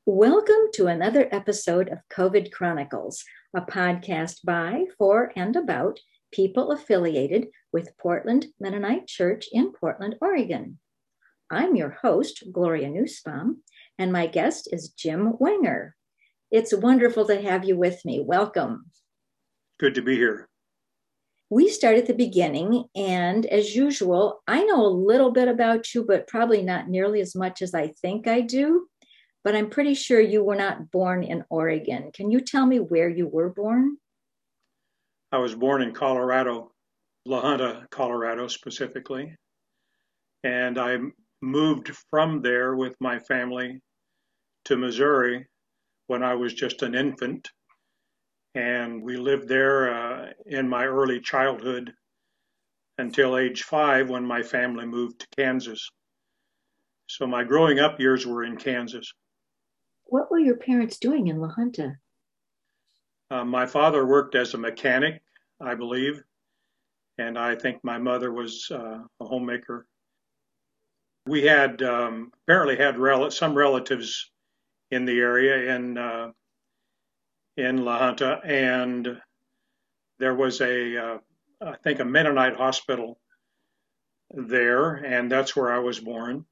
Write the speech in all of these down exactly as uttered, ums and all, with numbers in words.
Welcome to another episode of COVID Chronicles, a podcast by, for, and about people affiliated with Portland Mennonite Church in Portland, Oregon. I'm your host, Gloria Nussbaum, and my guest is Jim Wenger. It's wonderful to have you with me. Welcome. Good to be here. We start at the beginning, and as usual, I know a little bit about you, but probably not nearly as much as I think I do. But I'm pretty sure you were not born in Oregon. Can you tell me where you were born? I was born in Colorado, La Junta, Colorado specifically. And I moved from there with my family to Missouri when I was just an infant. And we lived there uh, in my early childhood until age five when my family moved to Kansas. So my growing up years were in Kansas. What were your parents doing in La Junta? Uh, my father worked as a mechanic, I believe, and I think my mother was uh, a homemaker. We had um, apparently had rel- some relatives in the area in uh, in La Junta, and there was a uh, I think a Mennonite hospital there, and that's where I was born.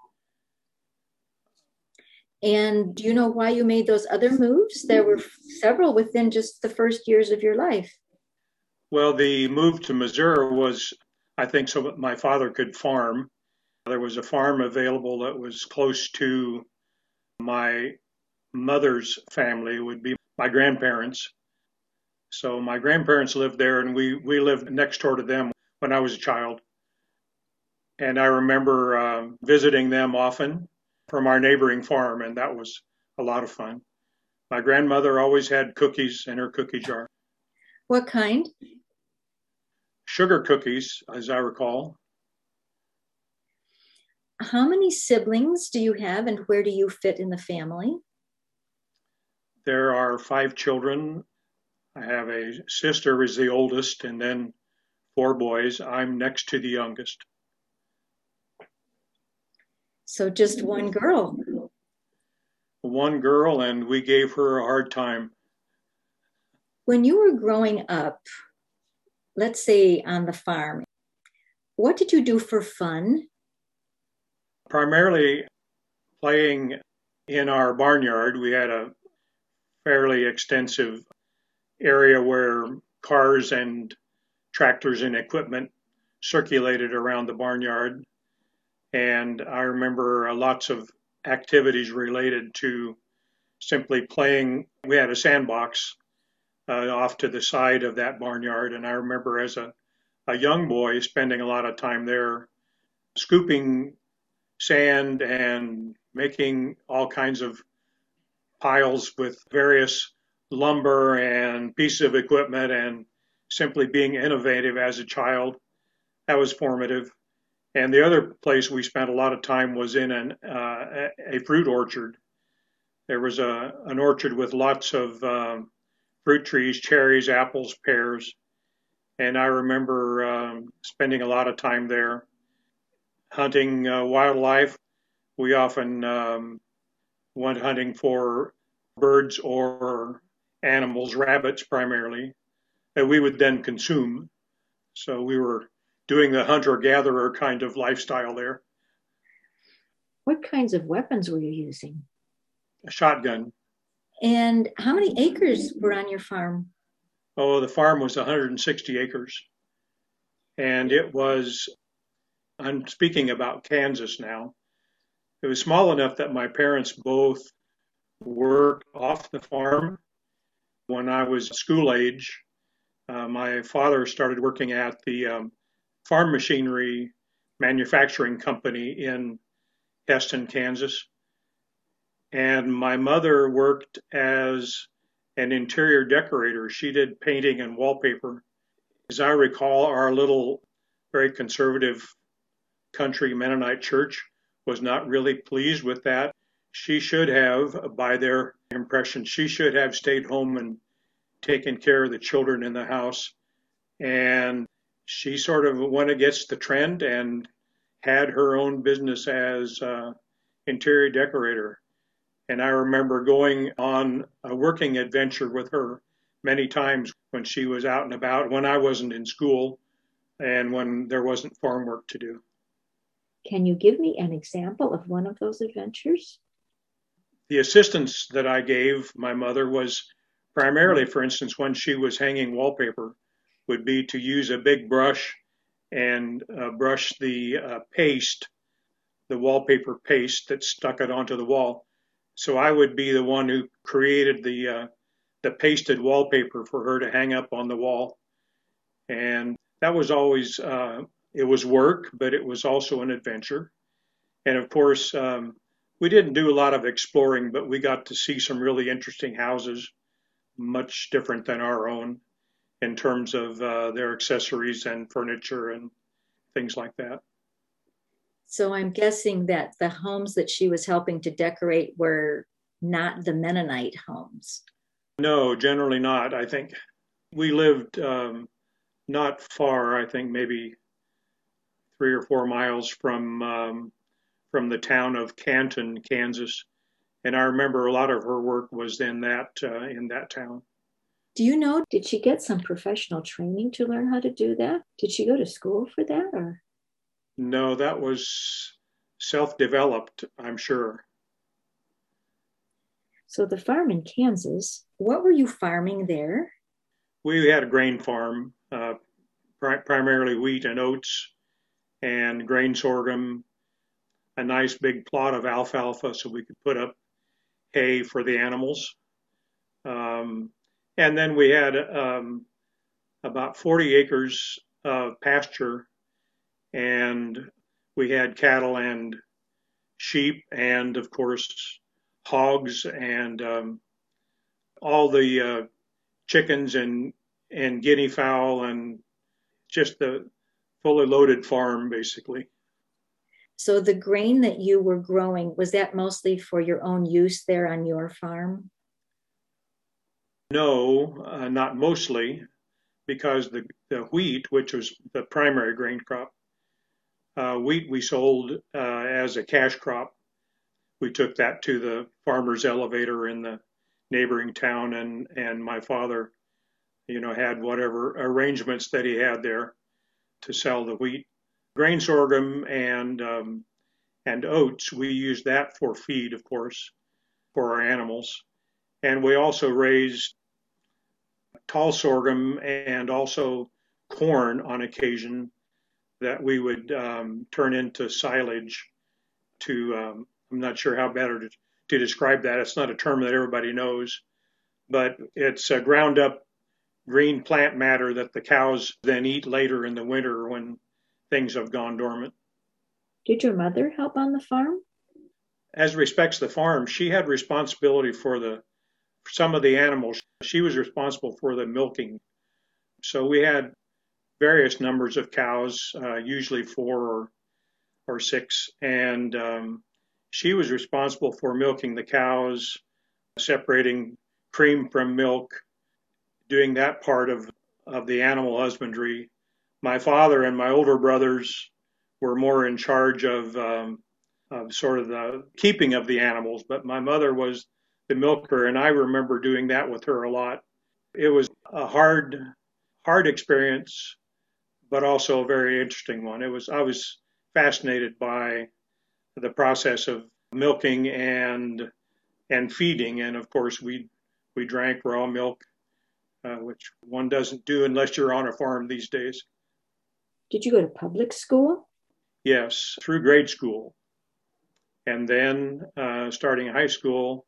And do you know why you made those other moves? There were several within just the first years of your life. Well, the move to Missouri was, I think, so that my father could farm. There was a farm available that was close to my mother's family, would be my grandparents. So my grandparents lived there, and we, we lived next door to them when I was a child. And I remember uh, visiting them often from our neighboring farm, and that was a lot of fun. My grandmother always had cookies in her cookie jar. What kind? Sugar cookies, as I recall. How many siblings do you have, and where do you fit in the family? There are five children. I have a sister who's the oldest, and then four boys. I'm next to the youngest. So just one girl. One girl, and we gave her a hard time. When you were growing up, let's say on the farm, what did you do for fun? Primarily playing in our barnyard. We had a fairly extensive area where cars and tractors and equipment circulated around the barnyard. And I remember lots of activities related to simply playing. We had a sandbox uh, off to the side of that barnyard. And I remember as a, a young boy spending a lot of time there scooping sand and making all kinds of piles with various lumber and pieces of equipment and simply being innovative as a child. That was formative. And the other place we spent a lot of time was in an, uh, a fruit orchard. There was a, an orchard with lots of um, fruit trees, cherries, apples, pears. And I remember um, spending a lot of time there hunting uh, wildlife. We often um, went hunting for birds or animals, rabbits primarily, that we would then consume. So we were doing the hunter-gatherer kind of lifestyle there. What kinds of weapons were you using? A shotgun. And how many acres were on your farm? Oh, the farm was one hundred sixty acres. And it was, I'm speaking about Kansas now, it was small enough that my parents both worked off the farm. When I was school age, uh, my father started working at the um, farm machinery manufacturing company in Heston, Kansas. And my mother worked as an interior decorator. She did painting and wallpaper. As I recall, our little, very conservative country Mennonite church was not really pleased with that. She should have, by their impression, she should have stayed home and taken care of the children in the house. And she sort of went against the trend and had her own business as uh, interior decorator. And I remember going on a working adventure with her many times when she was out and about, when I wasn't in school and when there wasn't farm work to do. Can you give me an example of one of those adventures? The assistance that I gave my mother was primarily, for instance, when she was hanging wallpaper, would be to use a big brush and uh, brush the uh, paste, the wallpaper paste that stuck it onto the wall. So I would be the one who created the uh, the pasted wallpaper for her to hang up on the wall, and that was always uh, it was work, but it was also an adventure. And of course, um, we didn't do a lot of exploring, but we got to see some really interesting houses, much different than our own in terms of uh, their accessories and furniture and things like that. So I'm guessing that the homes that she was helping to decorate were not the Mennonite homes. No, generally not. I think we lived um, not far. I think maybe three or four miles from um, from the town of Canton, Kansas, and I remember a lot of her work was in that uh, in that town. Do you know, did she get some professional training to learn how to do that? Did she go to school for that or? No, that was self-developed, I'm sure. So the farm in Kansas, what were you farming there? We had a grain farm, uh, pri- primarily wheat and oats and grain sorghum, a nice big plot of alfalfa so we could put up hay for the animals. Um, and then we had um, about forty acres of pasture, and we had cattle and sheep, and of course, hogs, and um, all the uh, chickens and, and guinea fowl, and just the fully loaded farm, basically. So the grain that you were growing, was that mostly for your own use there on your farm? No, uh, not mostly, because the, the wheat, which was the primary grain crop, uh, wheat we sold uh, as a cash crop. We took that to the farmer's elevator in the neighboring town, and, and my father, you know, had whatever arrangements that he had there to sell the wheat. Grain sorghum and um, and oats, we used that for feed, of course, for our animals. And we also raised tall sorghum and also corn on occasion that we would um, turn into silage to, um, I'm not sure how better to, to describe that. It's not a term that everybody knows, but it's a ground up green plant matter that the cows then eat later in the winter when things have gone dormant. Did your mother help on the farm? As respects the farm, she had responsibility for the for some of the animals. She was responsible for the milking. So we had various numbers of cows, uh, usually four or, or six, and um, she was responsible for milking the cows, separating cream from milk, doing that part of, of the animal husbandry. My father and my older brothers were more in charge of, um, of sort of the keeping of the animals, but my mother was the milker, and I remember doing that with her a lot. It was a hard, hard experience, but also a very interesting one. It was I was fascinated by the process of milking and and feeding, and of course we we drank raw milk, uh, which one doesn't do unless you're on a farm these days. Did you go to public school? Yes, through grade school, and then uh, starting high school,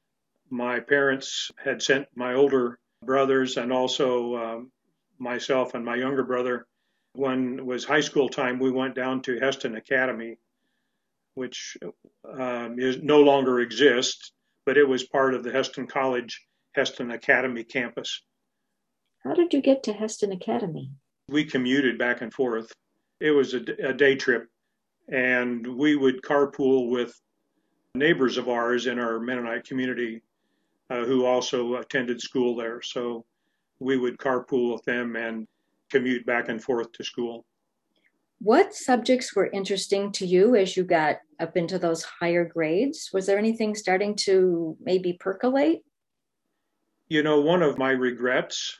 my parents had sent my older brothers and also um, myself and my younger brother. When it was high school time, we went down to Heston Academy, which um, is no longer exists, but it was part of the Heston College Heston Academy campus. How did you get to Heston Academy? We commuted back and forth. It was a, a day trip, and we would carpool with neighbors of ours in our Mennonite community uh, who also attended school there. So we would carpool with them and commute back and forth to school. What subjects were interesting to you as you got up into those higher grades? Was there anything starting to maybe percolate? You know, one of my regrets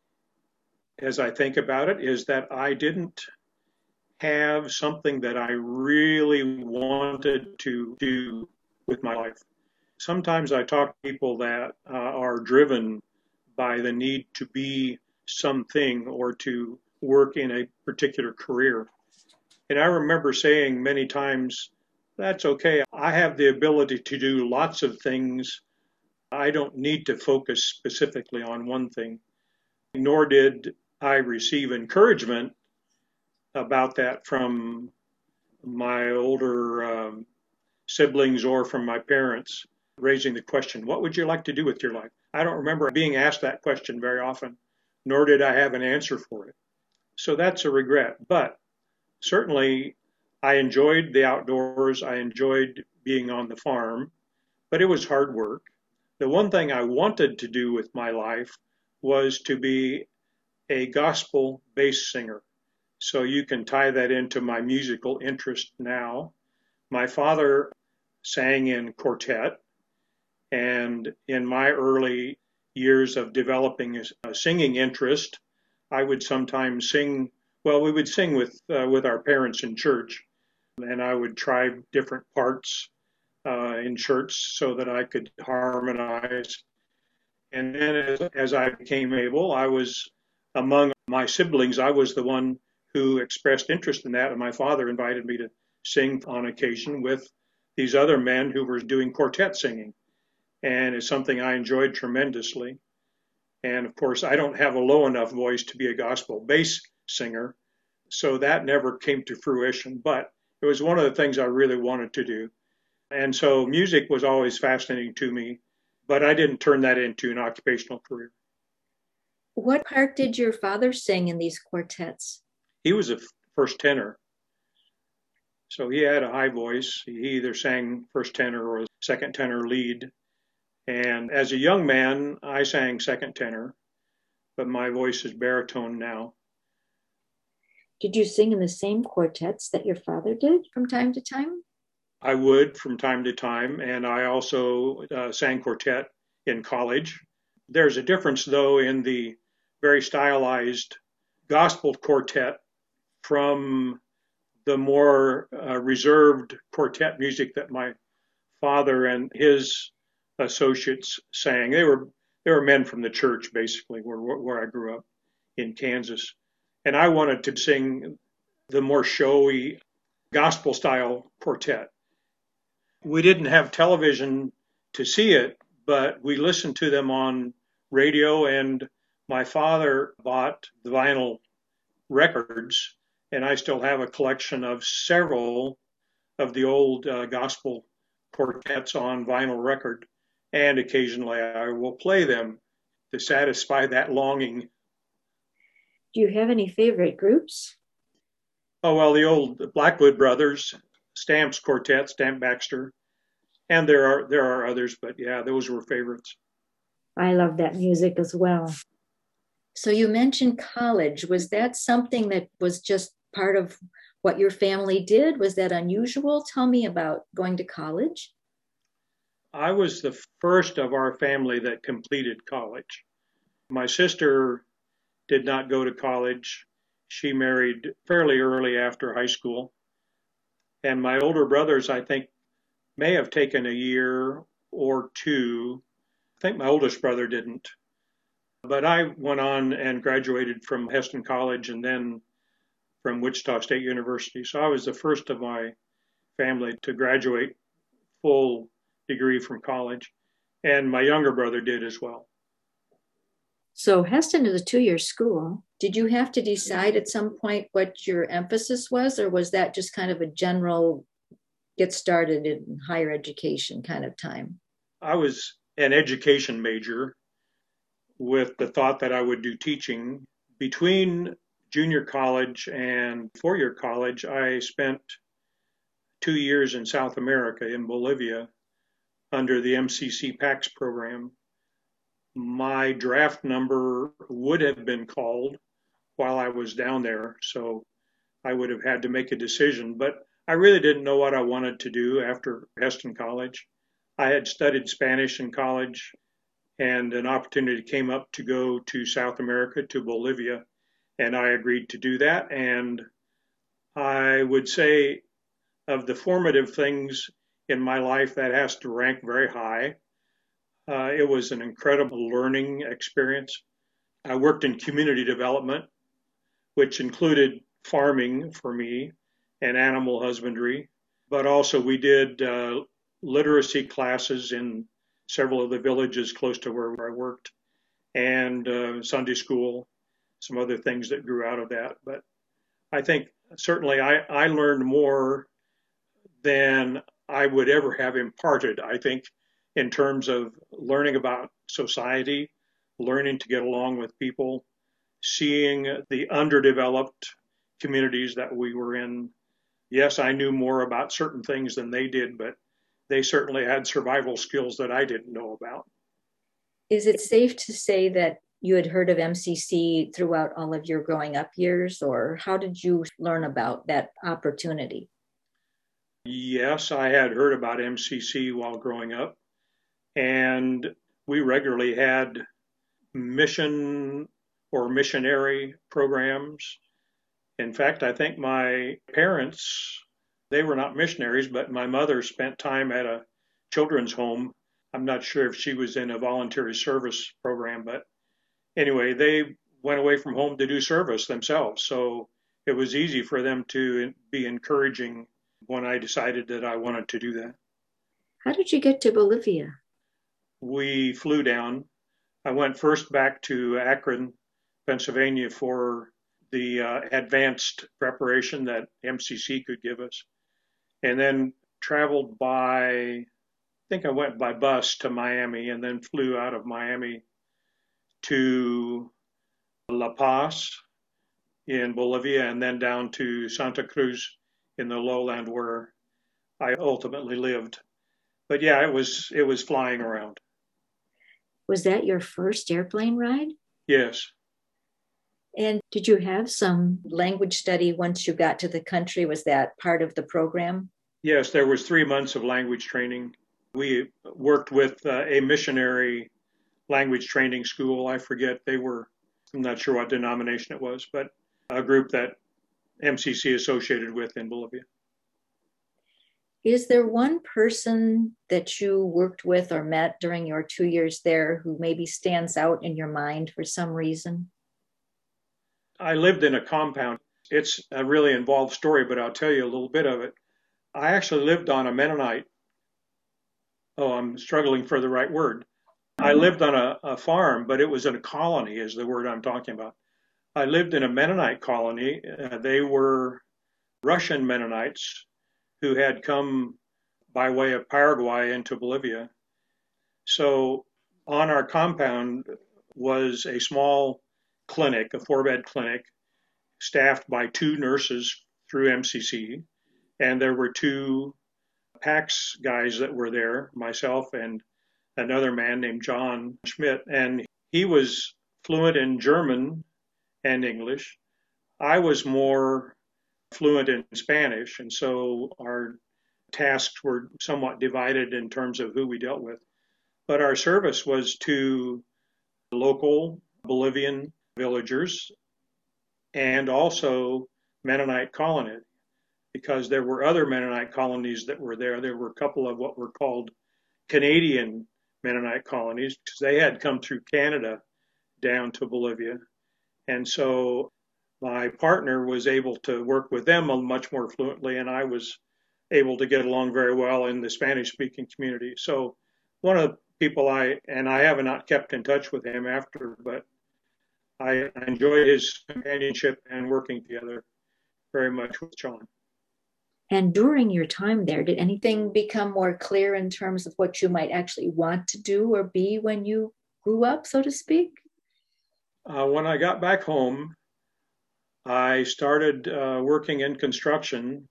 as I think about it is that I didn't have something that I really wanted to do with my life. Sometimes I talk to people that uh, are driven by the need to be something or to work in a particular career. And I remember saying many times, that's okay. I have the ability to do lots of things. I don't need to focus specifically on one thing. Nor did I receive encouragement about that from my older um, siblings or from my parents, raising the question, what would you like to do with your life? I don't remember being asked that question very often, nor did I have an answer for it. So that's a regret. But certainly I enjoyed the outdoors. I enjoyed being on the farm, but it was hard work. The one thing I wanted to do with my life was to be a gospel bass singer. So you can tie that into my musical interest now. My father sang in quartet, and in my early years of developing a singing interest, I would sometimes sing. Well, we would sing with uh, with our parents in church, and I would try different parts uh, in church so that I could harmonize. And then as, as I became able, I was among my siblings, I was the one who expressed interest in that, and my father invited me to sing on occasion with these other men who were doing quartet singing. And it's something I enjoyed tremendously. And of course, I don't have a low enough voice to be a gospel bass singer, so that never came to fruition, but it was one of the things I really wanted to do. And so music was always fascinating to me, but I didn't turn that into an occupational career. What part did your father sing in these quartets? He was a first tenor, so he had a high voice. He either sang first tenor or second tenor lead. And as a young man, I sang second tenor, but my voice is baritone now. Did you sing in the same quartets that your father did from time to time? I would from time to time, and I also uh, sang quartet in college. There's a difference, though, in the very stylized gospel quartet from the more uh, reserved quartet music that my father and his associates sang. They were they were men from the church, basically, where where I grew up in Kansas, and I wanted to sing the more showy gospel style quartet. We didn't have television to see it, but we listened to them on radio, and my father bought the vinyl records, and I still have a collection of several of the old uh, gospel quartets on vinyl record, and occasionally I will play them to satisfy that longing. Do you have any favorite groups? Oh, well, the old Blackwood Brothers, Stamp's quartet, Stamp Baxter, and there are there are others, but yeah, those were favorites. I love that music as well. So you mentioned college. Was that something that was just part of what your family did? Was that unusual? Tell me about going to college. I was the first of our family that completed college. My sister did not go to college. She married fairly early after high school. And my older brothers, I think, may have taken a year or two. I think my oldest brother didn't. But I went on and graduated from Hesston College and then from Wichita State University. So I was the first of my family to graduate full degree from college. And my younger brother did as well. So Hesston is a two-year school. Did you have to decide at some point what your emphasis was, or was that just kind of a general get started in higher education kind of time? I was an education major with the thought that I would do teaching. Between junior college and four-year college, I spent two years in South America, in Bolivia, under the M C C PAX program. My draft number would have been called while I was down there, so I would have had to make a decision. But I really didn't know what I wanted to do after Hesston College. I had studied Spanish in college, and an opportunity came up to go to South America, to Bolivia, and I agreed to do that. And I would say of the formative things in my life, that has to rank very high. Uh, it was an incredible learning experience. I worked in community development, which included farming for me and animal husbandry, but also we did uh, literacy classes in several of the villages close to where I worked, and uh, Sunday school, some other things that grew out of that. But I think certainly I, I learned more than I would ever have imparted, I think, in terms of learning about society, learning to get along with people, seeing the underdeveloped communities that we were in. Yes, I knew more about certain things than they did, but they certainly had survival skills that I didn't know about. Is it safe to say that you had heard of M C C throughout all of your growing up years, or how did you learn about that opportunity? Yes, I had heard about M C C while growing up, and we regularly had mission or missionary programs. In fact, I think my parents, they were not missionaries, but my mother spent time at a children's home. I'm not sure if she was in a voluntary service program, but anyway, they went away from home to do service themselves. So it was easy for them to be encouraging when I decided that I wanted to do that. How did you get to Bolivia? We flew down. I went first back to Akron, Pennsylvania for the uh, advanced preparation that M C C could give us, and then traveled by, I think I went by bus to Miami, and then flew out of Miami to La Paz in Bolivia, and then down to Santa Cruz in the lowland where I ultimately lived. But yeah, it was it was flying around. Was that your first airplane ride? Yes. And did you have some language study once you got to the country? Was that part of the program? Yes, there was three months of language training. We worked with uh, a missionary language training school. I forget, they were, I'm not sure what denomination it was, but a group that M C C associated with in Bolivia. Is there one person that you worked with or met during your two years there who maybe stands out in your mind for some reason? I lived in a compound. It's a really involved story, but I'll tell you a little bit of it. I actually lived on a Mennonite. Oh, I'm struggling for the right word. I lived on a, a farm, but it was in a colony, is the word I'm talking about. I lived in a Mennonite colony. Uh, they were Russian Mennonites who had come by way of Paraguay into Bolivia. So on our compound was a small clinic, a four bed clinic, staffed by two nurses through M C C. And there were two PAX guys that were there, myself and another man named John Schmidt. And he was fluent in German and English. I was more fluent in Spanish. And so our tasks were somewhat divided in terms of who we dealt with. But our service was to local Bolivian villagers and also Mennonite colonists, because there were other Mennonite colonies that were there. There were a couple of what were called Canadian Mennonite colonies, because they had come through Canada down to Bolivia. And so my partner was able to work with them much more fluently, and I was able to get along very well in the Spanish-speaking community. So one of the people I, and I have not kept in touch with him after, but I enjoyed his companionship and working together very much with John. And during your time there, did anything become more clear in terms of what you might actually want to do or be when you grew up, so to speak? Uh, when I got back home, I started uh, working in construction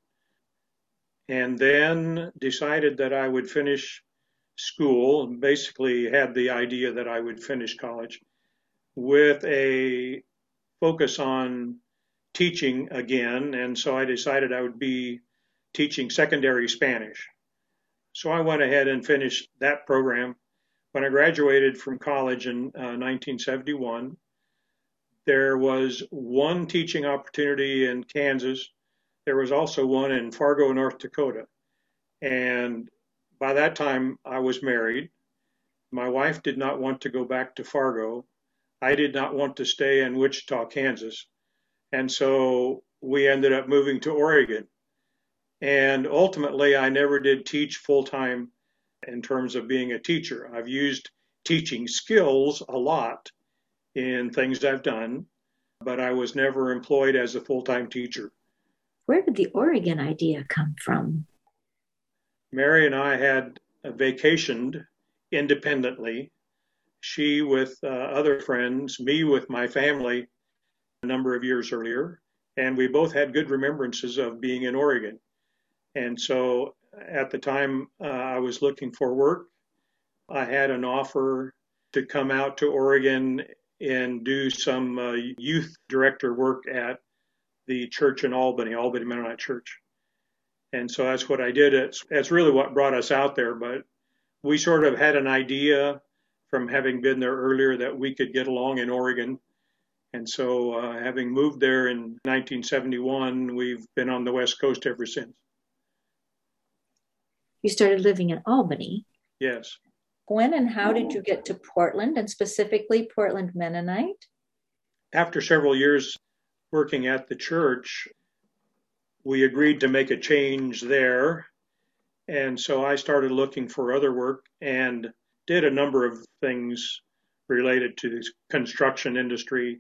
and then decided that I would finish school, and basically had the idea that I would finish college with a focus on teaching again. And so I decided I would be teaching secondary Spanish. So I went ahead and finished that program. When I graduated from college in uh, nineteen seventy-one, there was one teaching opportunity in Kansas. There was also one in Fargo, North Dakota. And by that time, I was married. My wife did not want to go back to Fargo. I did not want to stay in Wichita, Kansas. And so we ended up moving to Oregon. And ultimately, I never did teach full time in terms of being a teacher. I've used teaching skills a lot in things I've done, but I was never employed as a full time teacher. Where did the Oregon idea come from? Mary and I had vacationed independently. She with uh, other friends, me with my family a number of years earlier, and we both had good remembrances of being in Oregon. And so at the time uh, I was looking for work, I had an offer to come out to Oregon and do some uh, youth director work at the church in Albany, Albany Mennonite Church. And so that's what I did. It's, it's really what brought us out there. But we sort of had an idea from having been there earlier that we could get along in Oregon. And so uh, having moved there in nineteen seventy-one, we've been on the West Coast ever since. You started living in Albany. Yes. When and how did you get to Portland, and specifically Portland Mennonite? After several years working at the church, we agreed to make a change there. And so I started looking for other work and did a number of things related to the construction industry.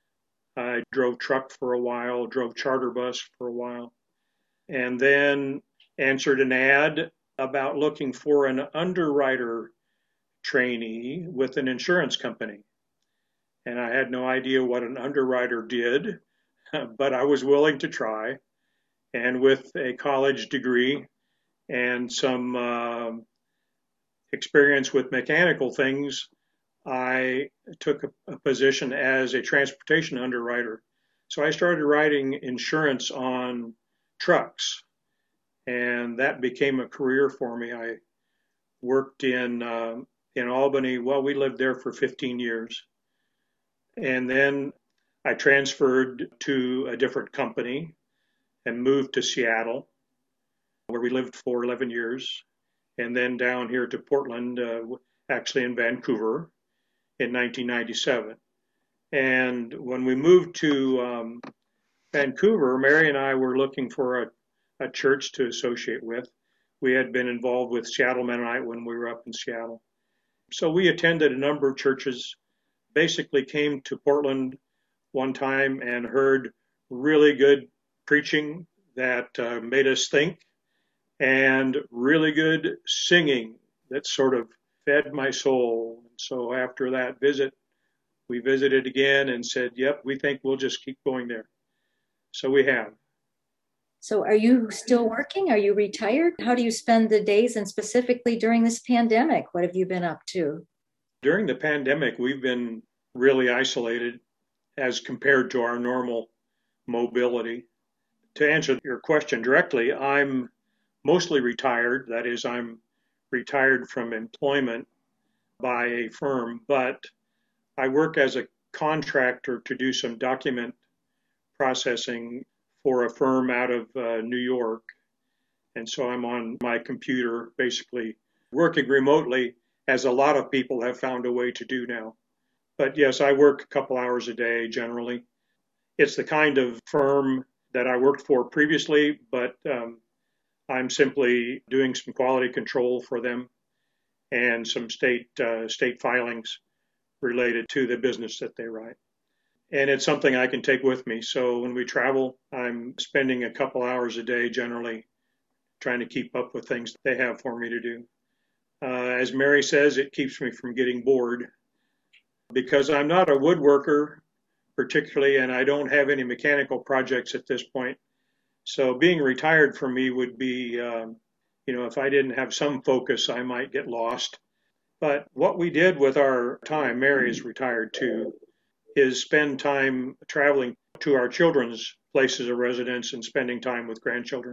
I drove truck for a while, drove charter bus for a while, and then answered an ad about looking for an underwriter trainee with an insurance company. And I had no idea what an underwriter did, but I was willing to try. And with a college degree and some uh, experience with mechanical things, I took a, a position as a transportation underwriter. So I started writing insurance on trucks, and that became a career for me. I worked in uh, in Albany. Well, we lived there for fifteen years. And then I transferred to a different company and moved to Seattle, where we lived for eleven years, and then down here to Portland, uh, actually in Vancouver, in nineteen ninety-seven. And when we moved to um, Vancouver, Mary and I were looking for a, a church to associate with. We had been involved with Seattle Mennonite when we were up in Seattle. So we attended a number of churches, basically came to Portland one time and heard really good preaching that uh, made us think, and really good singing that sort of fed my soul. So after that visit, we visited again and said, yep, we think we'll just keep going there. So we have. So are you still working? Are you retired? How do you spend the days, and specifically during this pandemic? What have you been up to? During the pandemic, we've been really isolated as compared to our normal mobility. To answer your question directly, I'm mostly retired. That is, I'm retired from employment by a firm, but I work as a contractor to do some document processing for a firm out of uh, New York. And so I'm on my computer, basically working remotely, as a lot of people have found a way to do now. But yes, I work a couple hours a day generally. It's the kind of firm that I worked for previously, but um, I'm simply doing some quality control for them and some state uh, state filings related to the business that they write. And it's something I can take with me. So when we travel, I'm spending a couple hours a day generally trying to keep up with things they have for me to do. Uh, as Mary says, it keeps me from getting bored because I'm not a woodworker particularly, and I don't have any mechanical projects at this point. So being retired for me would be, um, you know, if I didn't have some focus, I might get lost. But what we did with our time, Mary is retired too, is spend time traveling to our children's places of residence and spending time with grandchildren.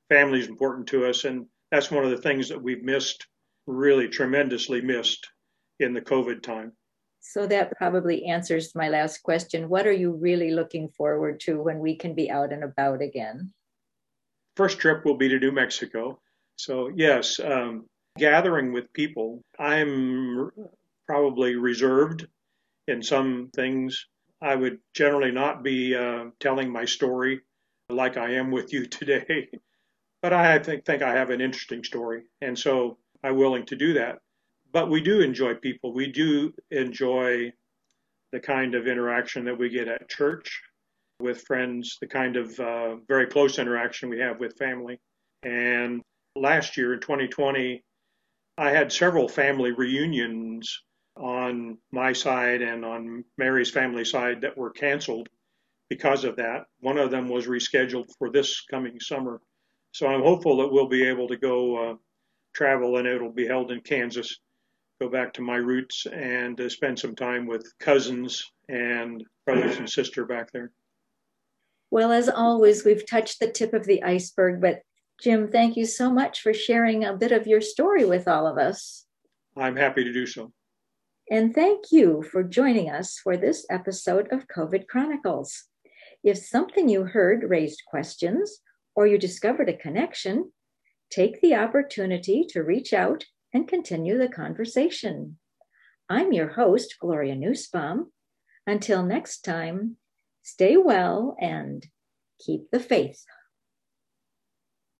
family is important to us. And that's one of the things that we've missed, really tremendously missed in the COVID time. So that probably answers my last question. What are you really looking forward to when we can be out and about again? First trip will be to New Mexico. So, yes, um, gathering with people. I'm probably reserved in some things. I would generally not be uh, telling my story like I am with you today, but I think, think I have an interesting story. And so I'm willing to do that. But we do enjoy people. We do enjoy the kind of interaction that we get at church with friends, the kind of uh, very close interaction we have with family. And last year in twenty twenty, I had several family reunions on my side and on Mary's family side that were canceled because of that. One of them was rescheduled for this coming summer. So I'm hopeful that we'll be able to go uh, travel, and it'll be held in Kansas, go back to my roots and uh, spend some time with cousins and brothers and sister back there. Well, as always, we've touched the tip of the iceberg, but Jim, thank you so much for sharing a bit of your story with all of us. I'm happy to do so. And thank you for joining us for this episode of COVID Chronicles. If something you heard raised questions or you discovered a connection, take the opportunity to reach out and continue the conversation. I'm your host, Gloria Nussbaum. Until next time, stay well and keep the faith